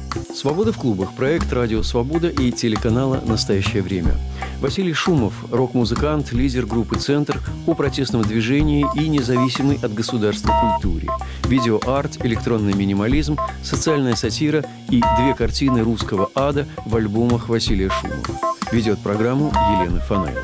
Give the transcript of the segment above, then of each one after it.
«Свобода в клубах» – проект «Радио Свобода» и телеканала «Настоящее время». Василий Шумов – рок-музыкант, лидер группы «Центр» о протестном движении и независимой от государства культуре. Видеоарт, электронный минимализм, социальная сатира и 2 картины русского ада в альбомах Василия Шумова. Ведет программу Елена Фанайлова.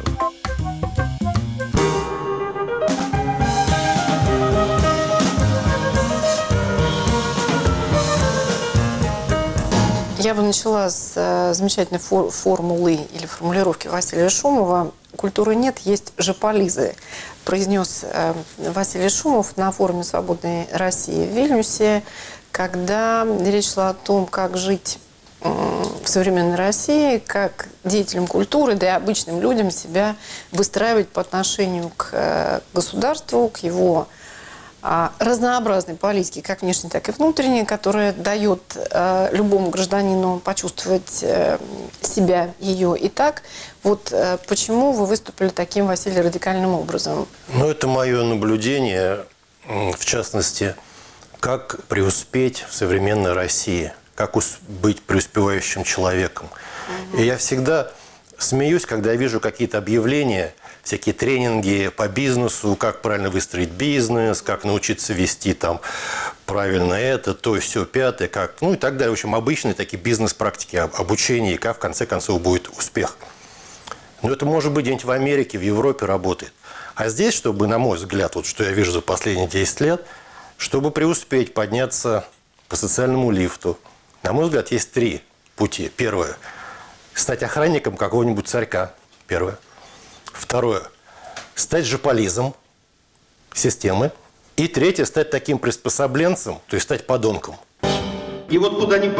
Я бы начала с замечательной формулы или формулировки Василия Шумова. «Культуры нет, есть жополизы», произнес Василий Шумов на форуме «Свободной России» в Вильнюсе, когда речь шла о том, как жить в современной России, как деятелям культуры, да и обычным людям себя выстраивать по отношению к государству, к его разнообразной политики, как внешней, так и внутренней, которая дает любому гражданину почувствовать себя, ее. Итак, вот почему вы выступили таким, Василий, радикальным образом? Ну, это мое наблюдение, в частности, как преуспеть в современной России, как быть преуспевающим человеком. И я всегда смеюсь, когда я вижу какие-то объявления, всякие тренинги по бизнесу, как правильно выстроить бизнес, как научиться вести там правильно это, то, сё, пятое, как, ну и так далее. В общем, обычные такие бизнес-практики обучения, и как в конце концов будет успех. Но это может быть где-нибудь в Америке, в Европе работает. А здесь, чтобы, на мой взгляд, вот что я вижу за последние 10 лет, чтобы преуспеть, подняться по социальному лифту, на мой взгляд, есть 3 пути. Первое – стать охранником какого-нибудь царька. Первое. Второе – стать жополизом системы. И третье – стать таким приспособленцем, то есть стать подонком. И вот куда ни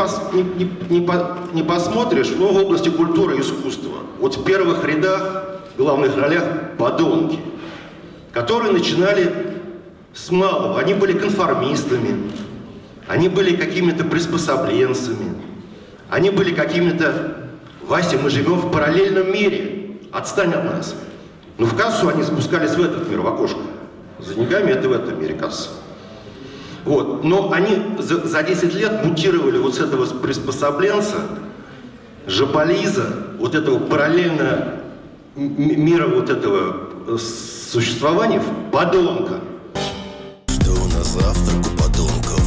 посмотришь, но в области культуры и искусства, вот в первых рядах, в главных ролях подонки, которые начинали с малого. Они были конформистами, они были какими-то приспособленцами, они были какими-то... Вася, мы живем в параллельном мире, отстань от нас. Но в кассу они спускались в этот мир, в окошко. За деньгами это в этом мире касса. Вот. Но они за 10 лет мутировали вот с этого приспособленца, жополиза, вот этого параллельного мира вот этого существования в подонка. Что на завтрак у подонков?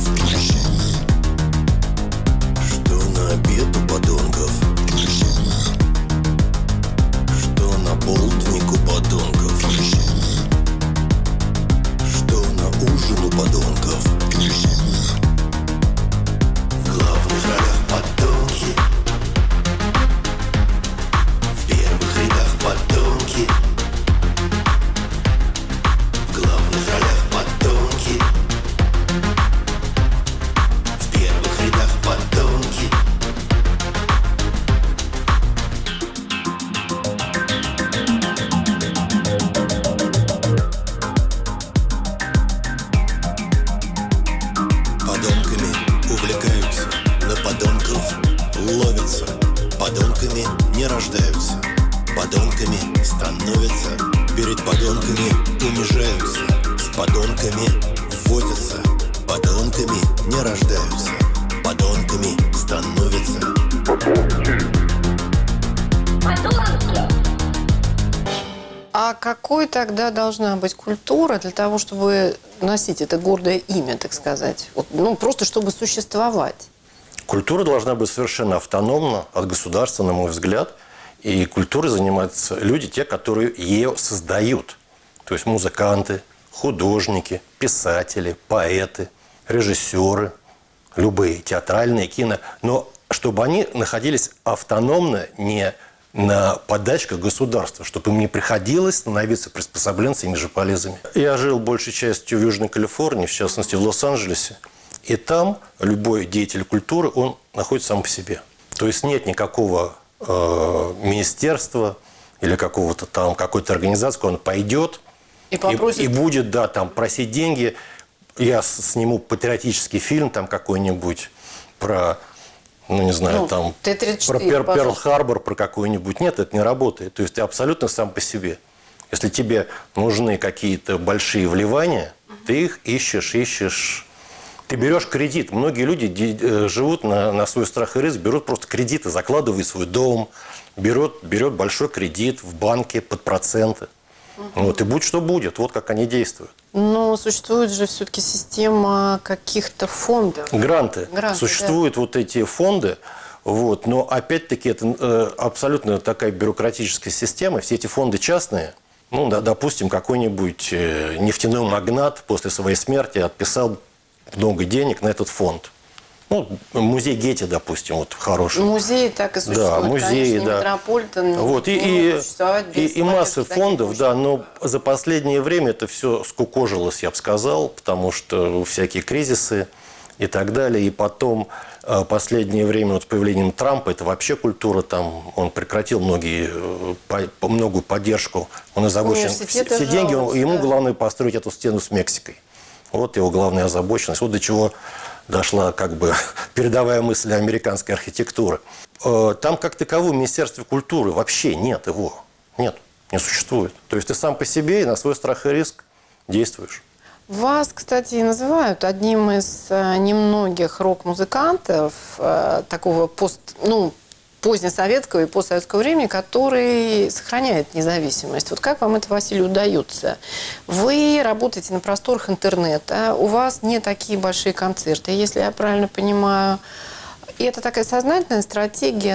Что на обед у подонков? Что на полдник у подонков? Что на ужин у подонков? В главных ролях подонки, в первых рядах подонки, в главных ролях подонки, в первых рядах подонки. Подонками увлекаются, на подонков ловятся, подонками не рождаются, подонками становятся, перед подонками унижаются, с подонками возятся, подонками не рождаются, подонками становятся. А какой тогда должна быть культура для того, чтобы носить это гордое имя, так сказать? Вот, ну, просто чтобы существовать. Культура должна быть совершенно автономна от государства, на мой взгляд. И культурой занимаются люди, те, которые ее создают. То есть музыканты, художники, писатели, поэты, режиссеры, любые, театральные, кино. Но чтобы они находились автономно, не на подачках государства, чтобы им не приходилось становиться приспособленцами и жополизами. Я жил большей частью в Южной Калифорнии, в частности в Лос-Анджелесе. И там любой деятель культуры, он находится сам по себе. То есть нет никакого министерства или какого-то там, какой-то организации, куда он пойдет и будет, да, там просить деньги. Я сниму патриотический фильм там какой-нибудь про, ну не знаю, там про Перл-Харбор, про какой-нибудь. Нет, это не работает. То есть ты абсолютно сам по себе. Если тебе нужны какие-то большие вливания, ты их ищешь Ты берешь кредит. Многие люди живут на свой страх и риск, берут просто кредиты, закладывают свой дом, берет большой кредит в банке под проценты. Вот, и будь что будет, вот как они действуют. Но существует же все-таки система каких-то фондов. Гранты. Гранты, Существуют вот эти фонды, вот, но опять-таки это абсолютно такая бюрократическая система. Все эти фонды частные. Ну, да, допустим, какой-нибудь нефтяной магнат после своей смерти отписал много денег на этот фонд. Ну, музей Гетти, допустим, вот хороший. Музеи так и существуют, да, музеи, конечно, да. Метрополитен Вот, и массы фондов, да, но за последнее время это все скукожилось, я бы сказал, потому что всякие кризисы и так далее. И потом последнее время вот с появлением Трампа, это вообще культура, там он прекратил многую поддержку, он озабочен. Все деньги, ему главное построить эту стену с Мексикой. Вот его главная озабоченность. Вот до чего дошла как бы передовая мысль американской архитектуры. Там как такового Министерства культуры вообще нет его. Нет, не существует. То есть ты сам по себе и на свой страх и риск действуешь. Вас, кстати, и называют одним из немногих рок-музыкантов такого позднесоветского и постсоветского времени, который сохраняет независимость. Вот как вам это, Василий, удается? Вы работаете на просторах интернета, у вас не такие большие концерты, если я правильно понимаю. И это такая сознательная стратегия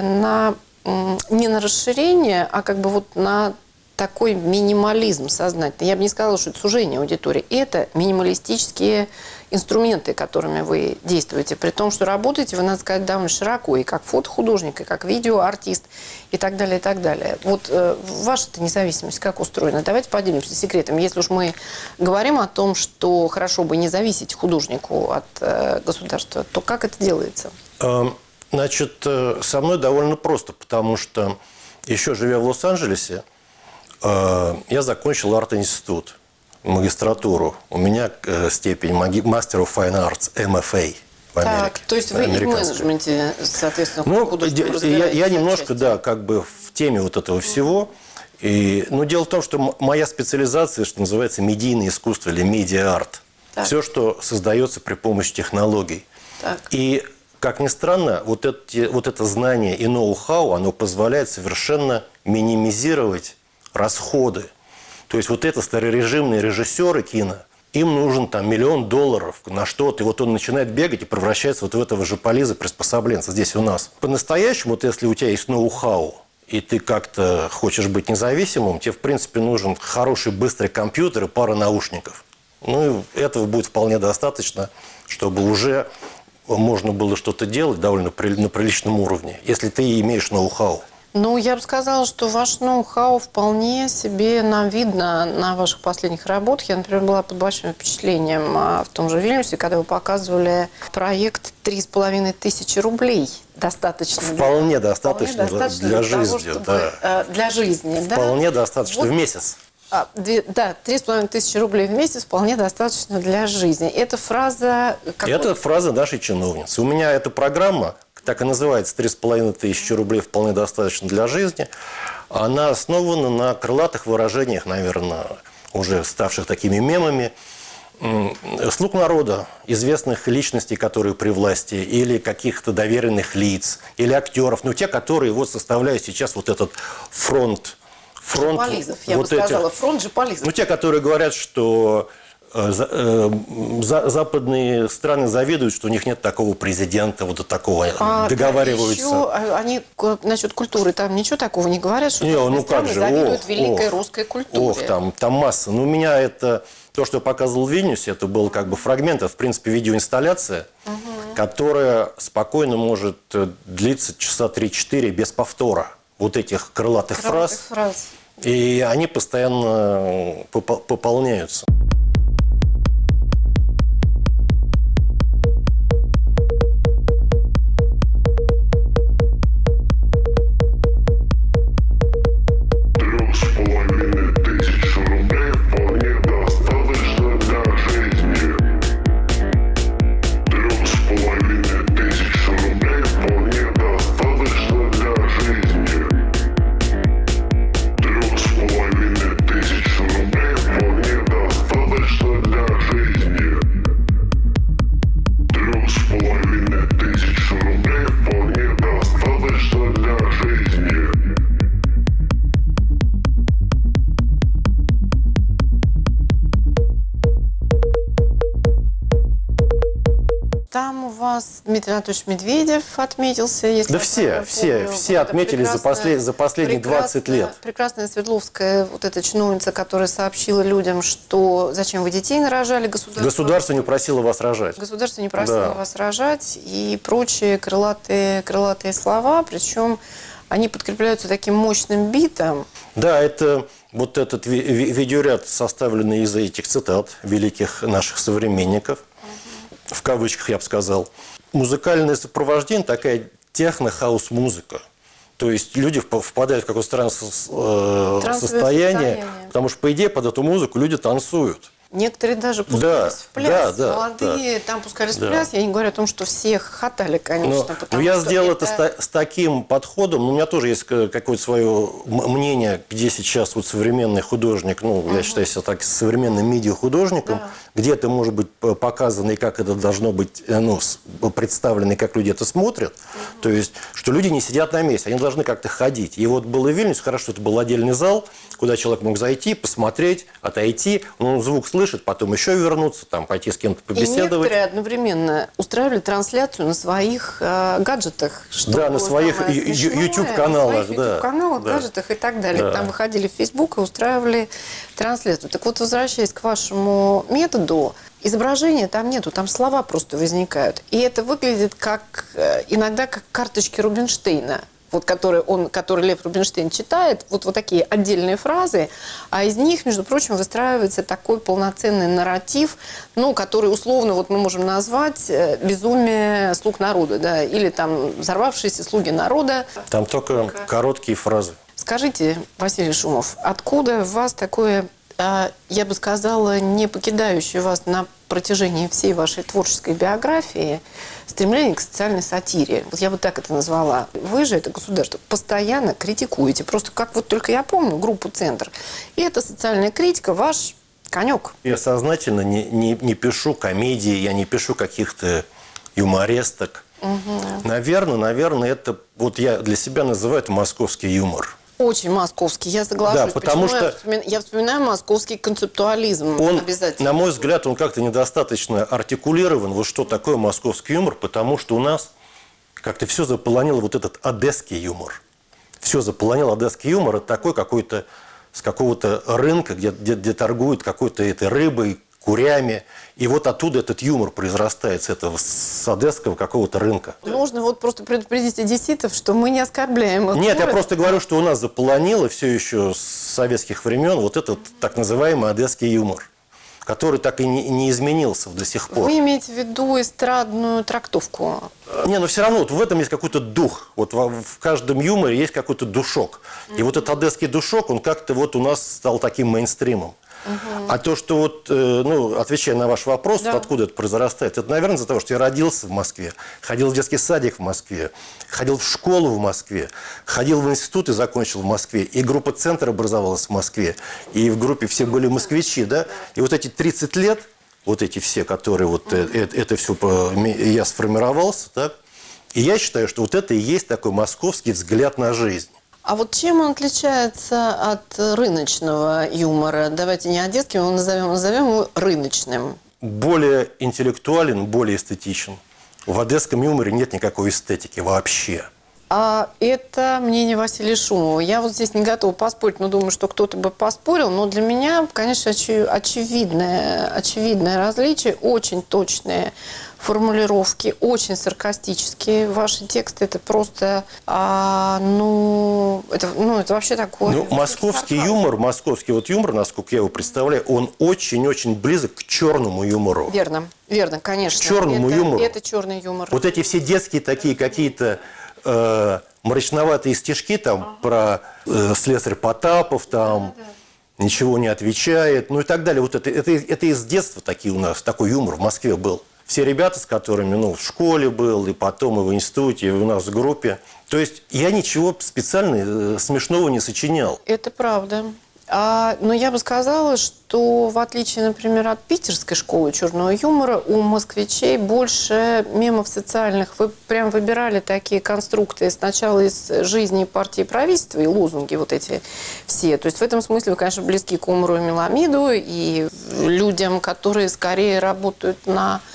не на расширение, а как бы вот на такой минимализм сознательный. Я бы не сказала, что это сужение аудитории. Это минималистические инструменты, которыми вы действуете. При том, что работаете вы, надо сказать, довольно широко. И как фотохудожник, и как видеоартист, и так далее, и так далее. Вот ваша-то независимость как устроена? Давайте поделимся секретом. Если уж мы говорим о том, что хорошо бы не зависеть художнику от государства, то как это делается? Значит, со мной довольно просто, потому что еще живя в Лос-Анджелесе, я закончил арт-институт, магистратуру. У меня степень Master of Fine Arts, MFA в Америке. Так, то есть вы и в менеджменте, соответственно, я немножко, да, как бы в теме вот этого всего. Но дело в том, что моя специализация, что называется, медийное искусство или медиа-арт. Все, что создается при помощи технологий. Так. И, как ни странно, вот это знание и ноу-хау, оно позволяет совершенно минимизировать расходы. То есть вот это старорежимные режиссеры кино, им нужен там $1 миллион на что-то, и вот он начинает бегать и превращается вот в этого жополиза приспособленца здесь у нас. По-настоящему, вот если у тебя есть ноу-хау, и ты как-то хочешь быть независимым, тебе, в принципе, нужен хороший быстрый компьютер и пара наушников. Ну, и этого будет вполне достаточно, чтобы уже можно было что-то делать довольно на приличном уровне, если ты имеешь ноу-хау. Ну, я бы сказала, что ваш ноу-хау вполне себе нам видно на ваших последних работах. Я, например, была под большим впечатлением в том же Вильнюсе, когда вы показывали проект 3500 рублей. Достаточно. Вполне достаточно для жизни. Для жизни, да? Вполне достаточно в месяц. Да, 3500 рублей в месяц вполне достаточно для жизни. Эта фраза... Это фраза нашей чиновницы. У меня эта программа... Так и называется, 3500 рублей вполне достаточно для жизни. Она основана на крылатых выражениях, наверное, уже ставших такими мемами. Слуг народа, известных личностей, которые при власти, или каких-то доверенных лиц, или актеров. Но те, которые вот составляют сейчас вот этот фронт жополизов, я бы сказала, фронт жополизов. Ну, те, которые говорят, что... западные страны завидуют, что у них нет такого президента, вот такого, договариваются. Еще они насчет культуры там ничего такого не говорят, что страны завидуют великой русской культуре. Там масса. Но у меня это, то, что я показывал в Вильнюсе, это был как бы фрагмент, в принципе, видеоинсталляция, которая спокойно может длиться часа 3-4 без повтора вот этих крылатых фраз. И они постоянно пополняются. Дмитрий Анатольевич Медведев отметился. Если Да я все правильно помню. все отметили за последние 20 лет. Прекрасная Свердловская, вот эта чиновница, которая сообщила людям, что зачем вы детей нарожали, Государство не просило вас рожать. Государство не просило вас рожать и прочие крылатые слова, причем они подкрепляются таким мощным битом. Да, это вот этот видеоряд, составленный из этих цитат великих наших современников, в кавычках я бы сказал. Музыкальное сопровождение, такая техно-хаус-музыка. То есть люди впадают в какое-то странное состояние, потому что, по идее, под эту музыку люди танцуют. Некоторые даже пускались в пляс. Молодые там пускались в пляс. Я не говорю о том, что все хохотали, конечно. Но я сделал это с таким подходом. У меня тоже есть какое-то свое мнение, где сейчас вот современный художник, я считаю себя так современным медиа-художником, где это может быть показано и как это должно быть представлено, и как люди это смотрят. То есть, что люди не сидят на месте, они должны как-то ходить. И вот было в Вильнюсе, хорошо, это был отдельный зал, куда человек мог зайти, посмотреть, отойти, звук слышит, потом еще вернуться, там, пойти с кем-то побеседовать. И некоторые одновременно устраивали трансляцию на своих гаджетах. Да, на своих YouTube-каналах. Гаджетах и так далее. Там выходили в Facebook и устраивали трансляцию. Так вот, возвращаясь к вашему методу, изображения там нету, там слова просто возникают. И это выглядит иногда как карточки Рубинштейна. Вот который Лев Рубинштейн читает, вот такие отдельные фразы, а из них, между прочим, выстраивается такой полноценный нарратив, который условно мы можем назвать «Безумие слуг народа», да, или там «Взорвавшиеся слуги народа». Там только короткие фразы. Скажите, Василий Шумов, откуда в вас такое, я бы сказала, не покидающее вас на протяжении всей вашей творческой биографии стремление к социальной сатире? Вот я бы так это назвала. Вы же, это государство, постоянно критикуете. Просто как только я помню группу «Центр». И эта социальная критика ваш конек. Я сознательно не пишу комедии, я не пишу каких-то юморесток. Наверное, это я для себя называю это московский юмор. Очень московский, я соглашусь. Да, потому что я вспоминаю московский концептуализм. Он, обязательно. на мой взгляд, он как-то недостаточно артикулирован. Вот что такое московский юмор, потому что у нас как-то все заполонило вот этот одесский юмор. Все заполонило одесский юмор. Это такой какой-то с какого-то рынка, где торгуют какой-то этой рыбой, курями. И вот оттуда этот юмор произрастает с одесского какого-то рынка. Нужно просто предупредить одесситов, что мы не оскорбляем их. Нет, я просто говорю, что у нас заполонило все еще с советских времен вот этот так называемый одесский юмор, который так и не изменился до сих пор. Вы имеете в виду эстрадную трактовку? Но все равно в этом есть какой-то дух. В каждом юморе есть какой-то душок. И вот этот одесский душок, он как-то у нас стал таким мейнстримом. А то, что отвечая на ваш вопрос, откуда это произрастает, это, наверное, из-за того, что я родился в Москве, ходил в детский садик в Москве, ходил в школу в Москве, ходил в институт и закончил в Москве, и группа «Центр» образовалась в Москве, и в группе все были москвичи, да, и вот эти 30 лет, вот эти все, которые это все, я сформировался, так, и я считаю, что вот это и есть такой московский взгляд на жизнь. А вот чем он отличается от рыночного юмора? Давайте не одесским, его назовем его рыночным. Более интеллектуален, более эстетичен. В одесском юморе нет никакой эстетики вообще. А это мнение Василия Шумова. Я здесь не готова поспорить, но думаю, что кто-то бы поспорил. Но для меня, конечно, очевидное различие, очень точные формулировки, очень саркастические. Ваши тексты это просто, это вообще такое. Московский юмор, насколько я его представляю, он очень-очень близок к черному юмору. Верно, конечно. К черному юмору. Это черный юмор. Вот эти все детские такие какие-то мрачноватые стишки там про слесарь Потапов, там ничего не отвечает, и так далее. Вот это из детства такие у нас, такой юмор в Москве был. Все ребята, с которыми в школе был, и потом и в институте, и у нас в группе. То есть я ничего специально смешного не сочинял. Это правда. Но я бы сказала, что в отличие, например, от питерской школы черного юмора, у москвичей больше мемов социальных. Вы прям выбирали такие конструкты сначала из жизни партии и правительства, и лозунги вот эти все. То есть в этом смысле вы, конечно, близки к Умару и Меламиду, и людям, которые скорее работают на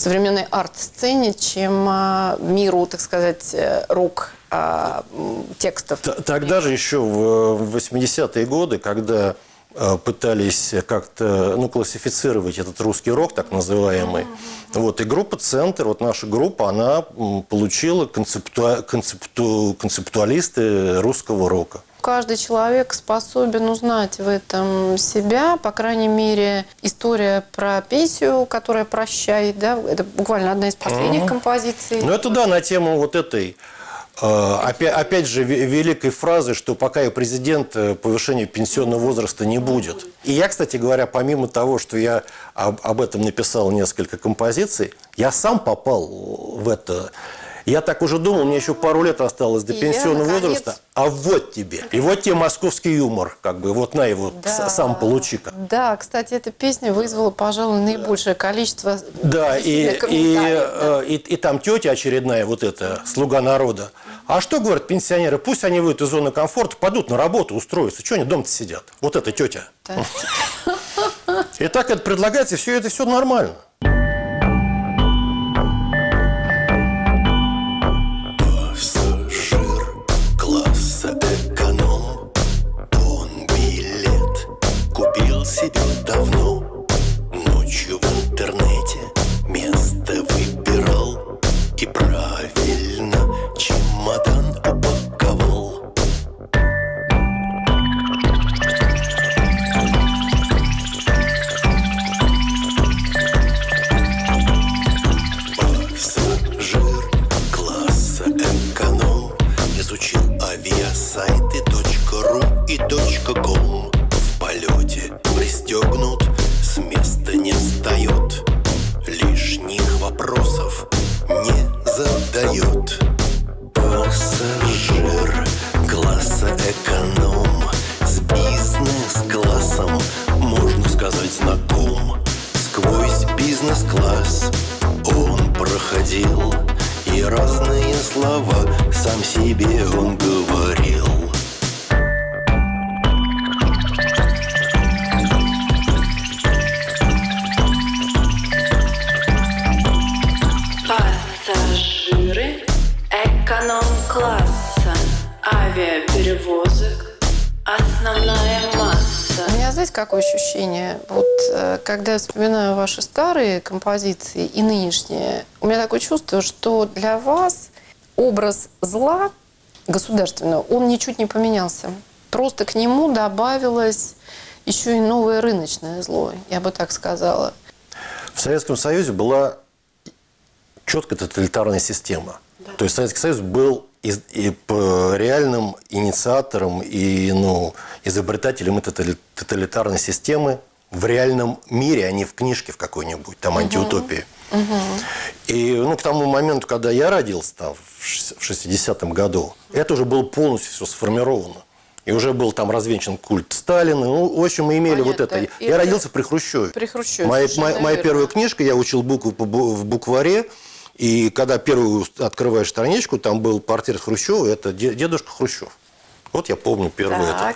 современной арт-сцене, чем миру, так сказать, рок-текстов. Тогда же еще в 80-е годы, когда пытались как-то классифицировать этот русский рок, так называемый, вот, и группа «Центр», вот наша группа, она получила концептуалисты русского рока. Каждый человек способен узнать в этом себя, по крайней мере, история про Песю, которая «Прощай», да, это буквально одна из последних композиций. Ну, это да, на тему вот этой, опять же, великой фразы, что пока я президент, повышения пенсионного возраста не будет. И я, кстати говоря, помимо того, что я об этом написал несколько композиций, я сам попал в это. Я так уже думал, мне еще пару лет осталось до пенсионного возраста, а вот тебе. И вот тебе московский юмор, как бы, вот на его, да, сам получи-ка. Да, кстати, эта песня вызвала, пожалуй, наибольшее количество комментариев. И там тетя очередная, вот эта, слуга народа. А что, говорят пенсионеры, пусть они выйдут из зоны комфорта, пойдут на работу, устроятся. Чего они дома-то сидят? Вот эта тетя. И так это предлагается, все это все нормально. Себе давно ночью в интернете место выбирал и правильно чемодан упаковал. Пассажир класса эконом изучил авиасайты .ру и .ком. В полете пристегнут, с места не встает, лишних вопросов не задает. Пассажир класса эконом с бизнес-классом, можно сказать, знаком. Сквозь бизнес-класс он проходил, и разные слова сам себе он говорил. Эконом-класса, авиаперевозок, основная масса. У меня, знаете, какое ощущение? Вот когда я вспоминаю ваши старые композиции и нынешние, у меня такое чувство, что для вас образ зла государственного, он ничуть не поменялся. Просто к нему добавилось еще и новое рыночное зло, я бы так сказала. В Советском Союзе была четкая тоталитарная система. Да. То есть Советский Союз был и реальным инициатором и изобретателем этой тоталитарной системы в реальном мире, а не в книжке в какой-нибудь, там, антиутопии. И к тому моменту, когда я родился, там, в 60-м году, это уже было полностью все сформировано. И уже был там развенчан культ Сталина. В общем, мы имели вот это. Я родился при Хрущеве. При Хрущеве. Моя первая книжка, я учил буквы в букваре. И когда первую открываешь страничку, там был портрет Хрущева, это дедушка Хрущев. Вот я помню первый это.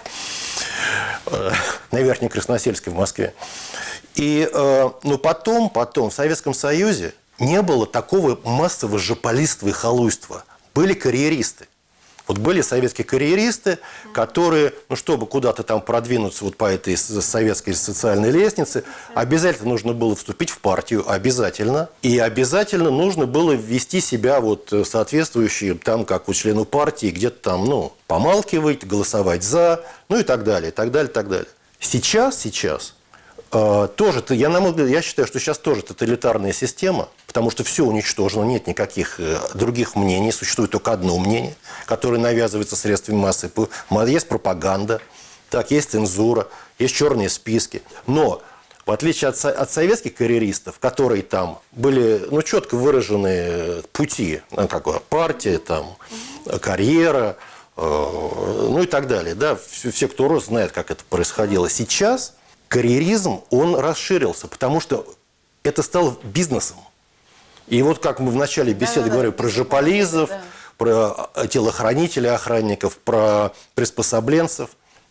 На Верхней Красносельской в Москве. И потом в Советском Союзе не было такого массового жополиства и халуйства. Были карьеристы. Вот были советские карьеристы, которые, чтобы куда-то там продвинуться вот по этой советской социальной лестнице, обязательно нужно было вступить в партию, обязательно. И обязательно нужно было вести себя вот соответствующие там, как у члену партии, где-то там, помалкивать, голосовать за, и так далее, и так далее, и так далее. Сейчас тоже, я считаю, что сейчас тоже тоталитарная система, потому что все уничтожено, нет никаких других мнений, существует только одно мнение, которое навязывается средствами массы. Есть пропаганда, так, есть цензура, есть черные списки. Но в отличие от советских карьеристов, которые там были четко выраженные пути, партия, там, карьера, и так далее. Да, все, кто рос, знает, как это происходило. Сейчас карьеризм, он расширился, потому что это стало бизнесом. И вот как мы в начале беседы говорили про жополизов, про телохранителей, охранников, про приспособленцев.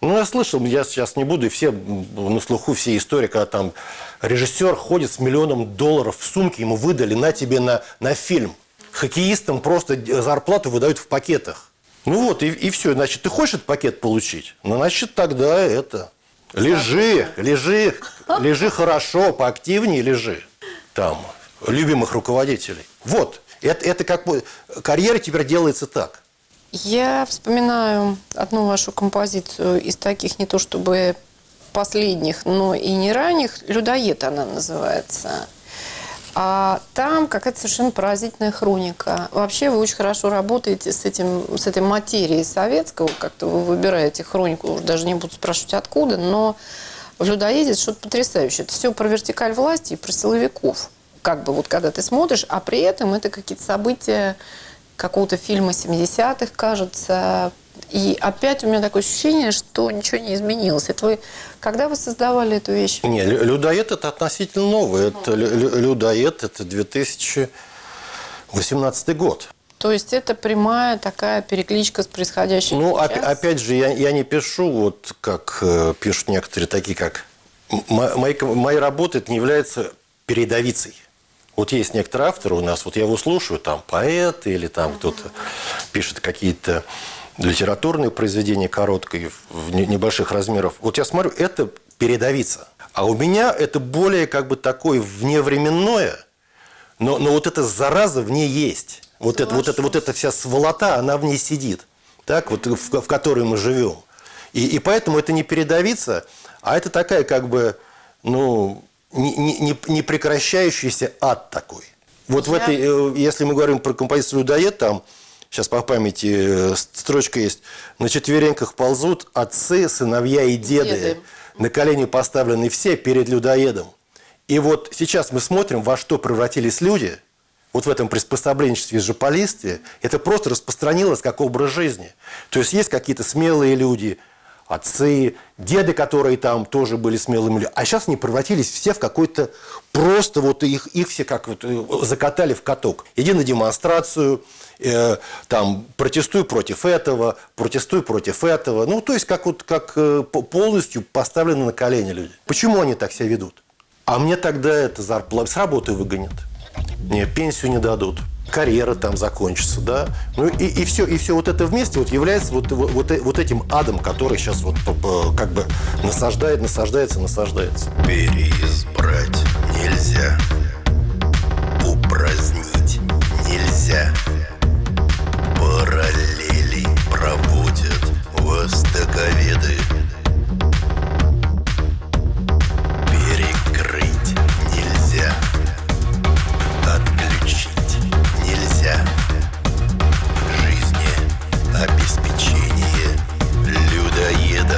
Ну, я слышал, я сейчас не буду, и все на слуху, все истории, когда там режиссер ходит с $1 миллион в сумке, ему выдали на тебе на фильм. Хоккеистам просто зарплату выдают в пакетах. Ну вот, и все. Значит, ты хочешь этот пакет получить? Ну, значит, тогда это... Лежи хорошо, поактивнее лежи. Там, любимых руководителей. Вот. Это как бы... Карьера теперь делается так. Я вспоминаю одну вашу композицию из таких не то чтобы последних, но и не ранних. «Людоед» она называется. А там какая-то совершенно поразительная хроника. Вообще вы очень хорошо работаете с этой материей советского. Как-то вы выбираете хронику, уже даже не буду спрашивать откуда, но в «Людоеде» что-то потрясающее. Это все про вертикаль власти и про силовиков. Как бы вот когда ты смотришь, а при этом это какие-то события какого-то фильма 70-х, кажется. И опять у меня такое ощущение, что ничего не изменилось. Это вы, когда вы создавали эту вещь? Не, «Людоед» – это относительно новый. Это «Людоед» – это 2018 год. То есть это прямая такая перекличка с происходящим Ну, сейчас? опять же, я не пишу, вот как пишут некоторые такие, как... Мои работы это не являются передовицей. Вот есть некоторые авторы у нас, вот я его слушаю, там поэты или там кто-то пишет какие-то литературные произведения короткие, в небольших размеров. Вот я смотрю, это передовица. А у меня это более как бы такое вневременное, но вот эта зараза в ней есть. Вот эта вся сволота, она в ней сидит, так, вот, в которой мы живем. И поэтому это не передовица, а это такая как бы, ну... Не прекращающийся ад такой. Вот в этой, если мы говорим про композицию «Людоед», там, сейчас по памяти строчка есть, на четвереньках ползут отцы, сыновья и деды. На колени поставлены все перед людоедом. И вот сейчас мы смотрим, во что превратились люди, вот в этом приспособленчестве и жополистве, это просто распространилось как образ жизни. То есть есть какие-то смелые люди, отцы, деды, которые там тоже были смелыми людьми. А сейчас они превратились все в какой-то... Просто вот их все как вот закатали в каток. Иди на демонстрацию, там, протестуй против этого, протестуй против этого. Ну, то есть, как полностью поставлены на колени люди. Почему они так себя ведут? А мне тогда это зарплату с работы выгонят. Мне пенсию не дадут. Карьера там закончится, да. Ну и все вот это вместе вот является вот этим адом, который сейчас вот как бы насаждается. Переизбрать нельзя, упразднить нельзя. Параллели проводят востоковеды. Перекрыть нельзя, отключить нельзя. Жизнеобеспечение людоеда.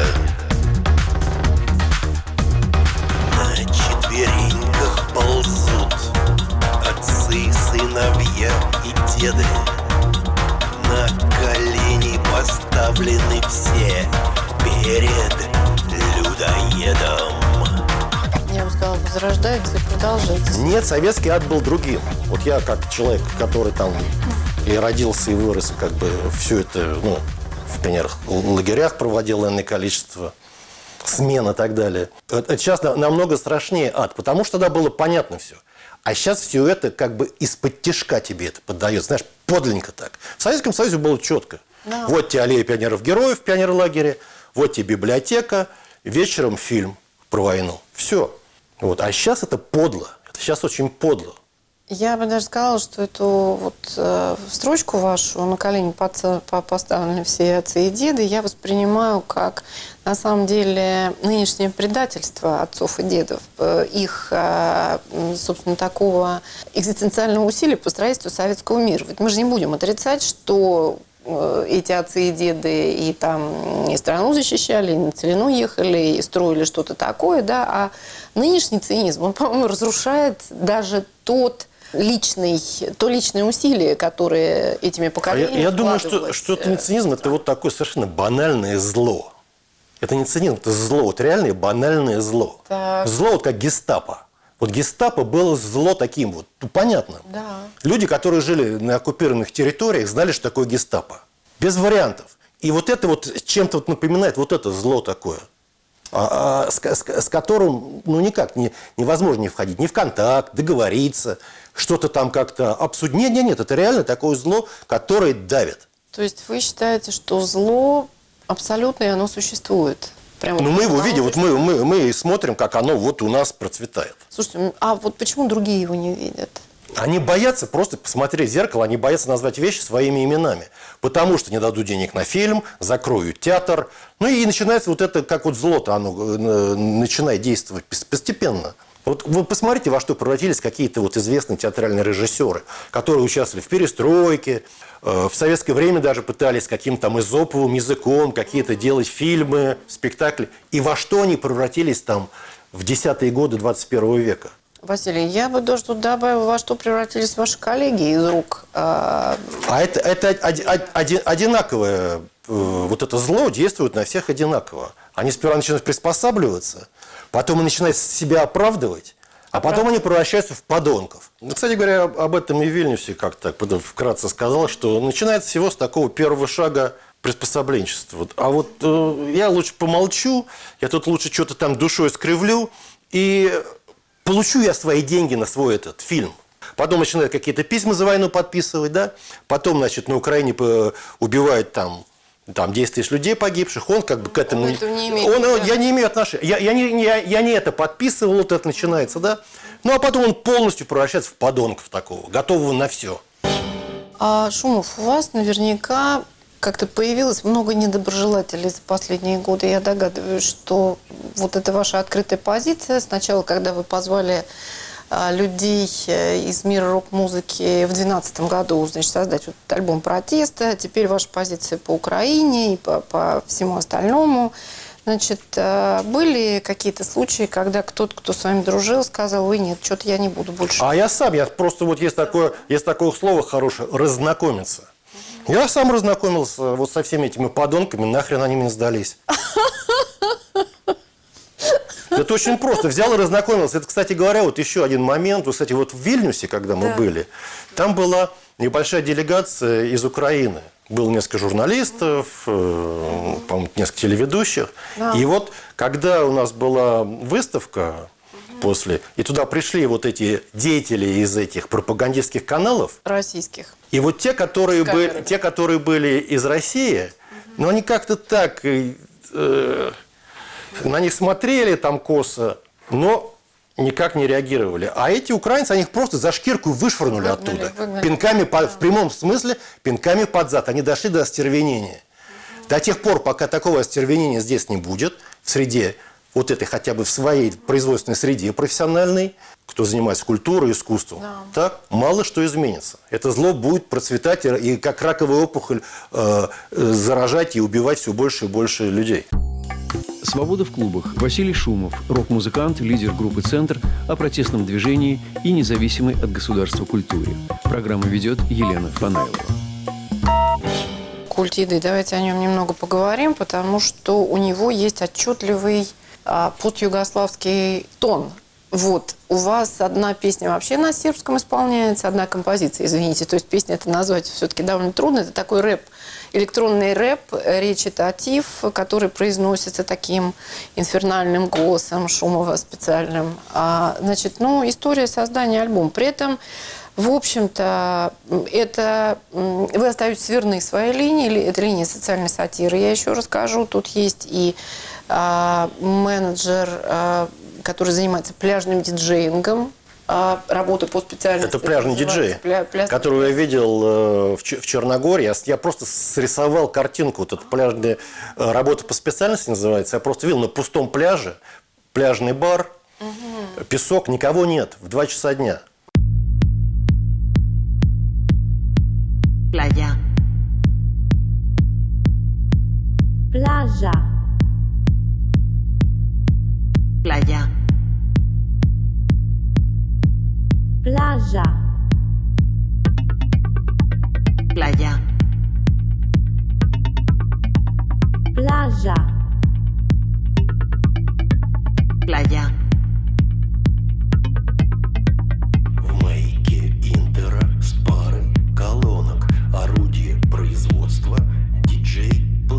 На четвереньках ползут отцы, сыновья и деды. На колени поставлены все перед людоедом. Я бы сказала, возрождается и продолжается. Нет, советский ад был другим. Вот я как человек, который там и родился, и вырос, как бы все это, ну, в лагерях проводил энное количество смен и так далее. Это сейчас намного страшнее ад, потому что тогда было понятно все. А сейчас все это как бы из-под тишка тебе это поддается. Знаешь, подлинненько так. В Советском Союзе было четко. Да. Вот тебе аллея пионеров-героев в пионерлагере, вот тебе библиотека, вечером фильм про войну. Все. Вот. А сейчас это подло. Это сейчас очень подло. Я бы даже сказала, что эту вот строчку вашу «на колени поставлены все отцы и деды» я воспринимаю как, на самом деле, нынешнее предательство отцов и дедов, их, собственно, такого экзистенциального усилия по строительству советского мира. Ведь мы же не будем отрицать, что эти отцы и деды и там и страну защищали, и на Целину ехали, и строили что-то такое, да, а нынешний цинизм, он, по-моему, разрушает даже то личное усилие, которое этими поколениями Я думаю, что это не цинизм, это вот такое совершенно банальное зло. Это не цинизм, это зло, вот реальное банальное зло. Так. Зло вот как гестапо. Вот гестапо было зло таким вот, ну, понятно. Да. Люди, которые жили на оккупированных территориях, знали, что такое гестапо. Без вариантов. И вот это вот чем-то вот напоминает вот это зло такое, с которым никак невозможно не входить, не в контакт, договориться, что-то там как-то обсудить. Нет, это реально такое зло, которое давит. То есть вы считаете, что зло абсолютное, оно существует? Прямо мы его видим, вот мы смотрим, как оно вот у нас процветает. Слушайте, а вот почему другие его не видят? Они боятся просто посмотреть в зеркало, они боятся назвать вещи своими именами. Потому что не дадут денег на фильм, закроют театр. И начинается вот это, как вот зло-то, оно начинает действовать постепенно. Вот вы посмотрите, во что превратились какие-то вот известные театральные режиссеры, которые участвовали в перестройке, в советское время даже пытались каким-то там эзоповым языком какие-то делать фильмы, спектакли. И во что они превратились там в 10-е годы 21 века? Василий, я бы даже тут добавила, во что превратились ваши коллеги из рук. Это одинаковое, вот это зло действует на всех одинаково. Они сперва начинают приспосабливаться, потом они начинают себя оправдывать, а потом они превращаются в подонков. Кстати говоря, об этом и в Вильнюсе как-то вкратце сказал, что начинается всего с такого первого шага приспособленчества. А вот я лучше помолчу, я тут лучше что-то там душой скривлю, и получу я свои деньги на свой этот фильм. Потом начинают какие-то письма за войну подписывать, да? Потом, значит, на Украине убивают там 10 тысяч людей погибших, он как бы к этому... Я не имею отношения. Я не это подписывал, вот это начинается, да? А потом он полностью превращается в подонков такого, готового на все. Шумов, у вас наверняка как-то появилось много недоброжелателей за последние годы. Я догадываюсь, что вот это ваша открытая позиция. Сначала, когда вы позвали людей из мира рок-музыки в 2012 году, значит, создать вот этот альбом протеста. Теперь ваша позиция по Украине и по всему остальному. Значит, были какие-то случаи, когда кто-то, кто с вами дружил, сказал: вы нет, что-то я не буду больше. Я просто вот есть такое слово хорошее — разнакомиться. Я сам разнакомился вот со всеми этими подонками, нахрен они мне сдались. Это очень просто. Взял и разнакомился. Это, кстати говоря, вот еще один момент. Вот, кстати, вот в Вильнюсе, когда мы были, там была небольшая делегация из Украины. Было несколько журналистов, по-моему, несколько телеведущих. Да. И вот, когда у нас была выставка после, и туда пришли вот эти деятели из этих пропагандистских каналов. Российских. И вот те, которые были из России, но они как-то так... на них смотрели там косо, но никак не реагировали. А эти украинцы, они их просто за шкирку вышвырнули оттуда. Пинками, в прямом смысле, пинками под зад. Они дошли до остервенения. До тех пор, пока такого остервенения здесь не будет, в среде, вот этой хотя бы в своей производственной среде профессиональной, кто занимается культурой, искусством, так, мало что изменится. Это зло будет процветать и как раковая опухоль заражать и убивать все больше и больше людей. «Свобода в клубах». Василий Шумов, рок-музыкант, лидер группы «Центр», о протестном движении и независимой от государства культуре. Программу ведет Елена Фанайлова. Культ еды. Давайте о нем немного поговорим, потому что у него есть отчетливый постюгославский тон. Вот. У вас одна песня вообще на сербском исполняется, одна композиция, извините. То есть песня это назвать все-таки довольно трудно. Это такой рэп, электронный рэп, речитатив, который произносится таким инфернальным голосом Шумова специальным. Значит, история создания альбома. При этом, в общем-то, это вы остаетесь верны своей линии, это линия социальной сатиры. Я еще расскажу. Тут есть и менеджер, который занимается пляжным диджеингом, работы по специальности. Это пляжный диджей, которого я видел в Черногории. Я просто срисовал картинку. Вот эта пляжная работа по специальности называется. Я просто видел на пустом пляже, пляжный бар, песок, никого нет, в 2 часа дня. Playa. Plaza. Playa. Plaza. Playa. Plaza. Playa. В маяке Интера с парой колонок, орудие производства, диджей